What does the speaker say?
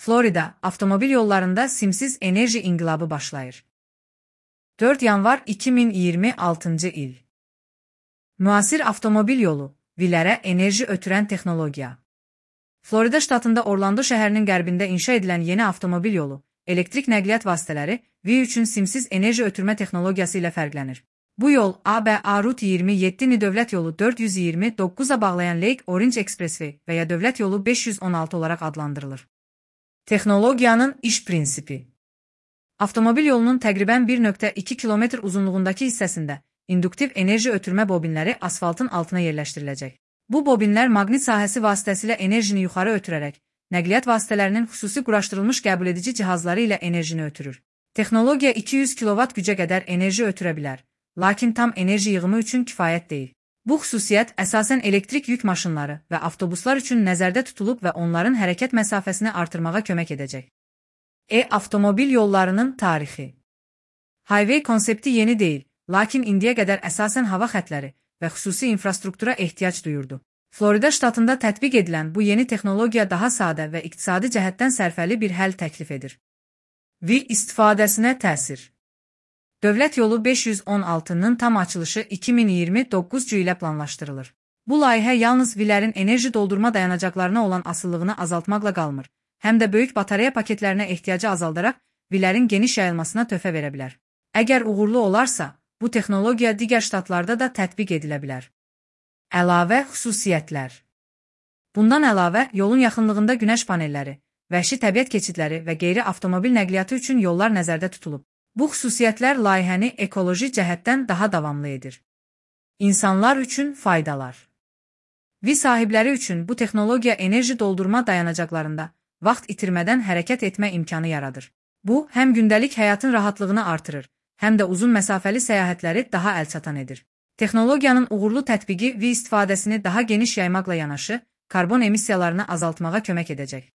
Florida, avtomobil yollarında simsiz enerji inqilabı başlayır. 4 yanvar 2026 il. Müasir avtomobil yolu, vilərə enerji ötürən texnologiya. Florida ştatında Orlando şəhərinin qərbində inşa edilən yeni avtomobil yolu, elektrik nəqliyyat vasitələri V üçün simsiz enerji ötürmə texnologiyası ilə fərqlənir. Bu yol ABA Route 27-ni dövlət yolu 429-a bağlayan Lake Orange Expressway və ya dövlət yolu 516 olaraq adlandırılır. Texnologiyanın iş prinsipi. Avtomobil yolunun təqribən 1,2 kilometr uzunluğundakı hissəsində induktiv enerji ötürmə bobinləri asfaltın altına yerləşdiriləcək. Bu bobinlər maqnit sahəsi vasitəsilə enerjini yuxarı ötürərək, nəqliyyat vasitələrinin xüsusi quraşdırılmış qəbul edici cihazları ilə enerjini ötürür. Texnologiya 200 kW gücə qədər enerji ötürə bilər, lakin tam enerji yığımı üçün kifayət deyil. Bu xüsusiyyət əsasən elektrik yük maşınları və avtobuslar üçün nəzərdə tutulub və onların hərəkət məsafəsini artırmağa kömək edəcək. Avtomobil yollarının tarixi. Highway konsepti yeni deyil, lakin indiyə qədər əsasən hava xətləri və xüsusi infrastruktura ehtiyac duyurdu. Florida ştatında tətbiq edilən bu yeni texnologiya daha sadə və iqtisadi cəhətdən sərfəli bir həll təklif edir. V istifadəsinə təsir. Dövlət yolu 516-nın tam açılışı 2029 ilə planlaşdırılır. Bu layihə yalnız V-lərin enerji doldurma dayanacaqlarına olan asılılığını azaltmaqla qalmır, həm də böyük batareya paketlərinə ehtiyacı azaldaraq V-lərin geniş yayılmasına töhfə verə bilər. Əgər uğurlu olarsa, bu texnologiya digər ştatlarda da tətbiq edilə bilər. Əlavə xüsusiyyətlər. Bundan əlavə, yolun yaxınlığında günəş panelləri, vəhşi təbiət keçidləri və qeyri-avtomobil nəqliyyatı üçün yollar nəzərdə tutulub. Bu xüsusiyyətlər layihəni ekoloji cəhətdən daha davamlı edir. İnsanlar üçün faydalar. V sahibləri üçün bu texnologiya enerji doldurma dayanacaqlarında vaxt itirmədən hərəkət etmə imkanı yaradır. Bu, həm gündəlik həyatın rahatlığını artırır, həm də uzun məsafəli səyahətləri daha əlçatan edir. Texnologiyanın uğurlu tətbiqi V istifadəsini daha geniş yaymaqla yanaşı, karbon emissiyalarını azaltmağa kömək edəcək.